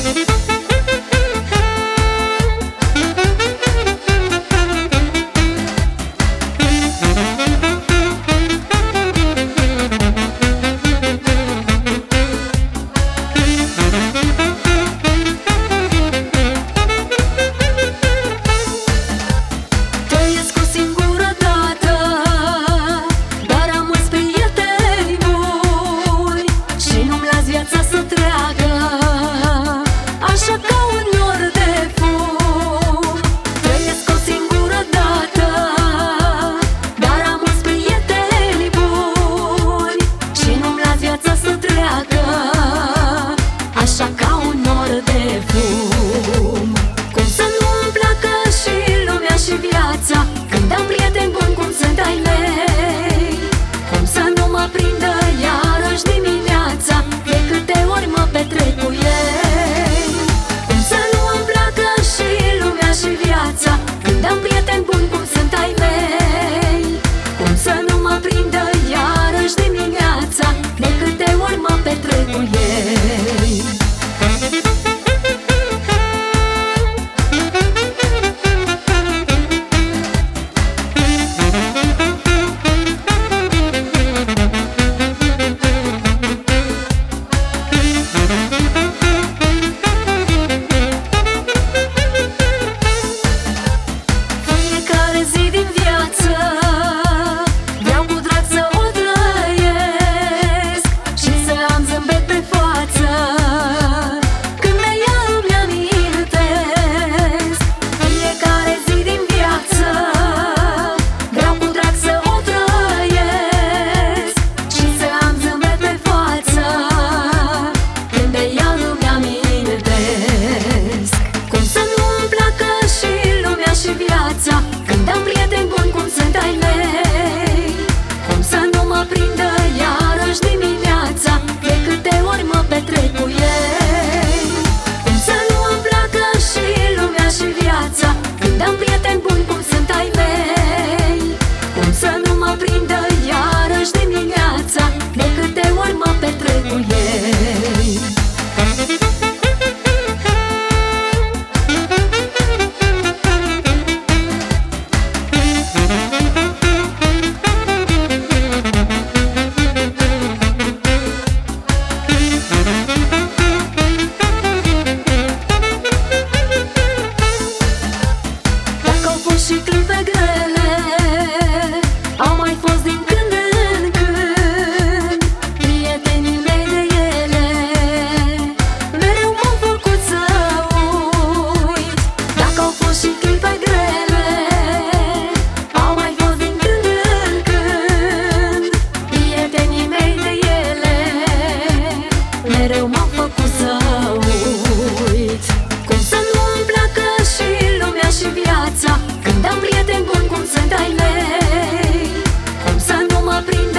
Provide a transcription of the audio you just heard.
Când am prieteni buni cum sunt ai mei, cum să nu mă prindă iarăși dimineața, de câte ori mă petrec cu ei. Cum să nu îmi placă și lumea și viața, când am prieteni buni cum sunt ai mei, cum să nu mă prindă iarăși dimineața, de câte ori mă petrec cu ei. Când am prieteni buni cum sunt ai mei, cum să nu mă prindă iarăși dimineața, de câte ori mă petrec cu ei. Cum să nu îmi placă și lumea și viața, când am prieteni buni cum sunt ai mei, cum să nu mă prindă iarăși dimineața, de câte ori mă petrec cu ei. Și clipe grele au mai fost din când în când, prietenii mei de ele mereu m-au făcut să uit. Dacă au fost și clipe grele, au mai fost din când în când, prietenii mei de ele mereu m-au făcut să uit. Cum să nu îmi placă și lumea și viața, când am prieteni buni cum sunt ai mei, cum să nu mă prind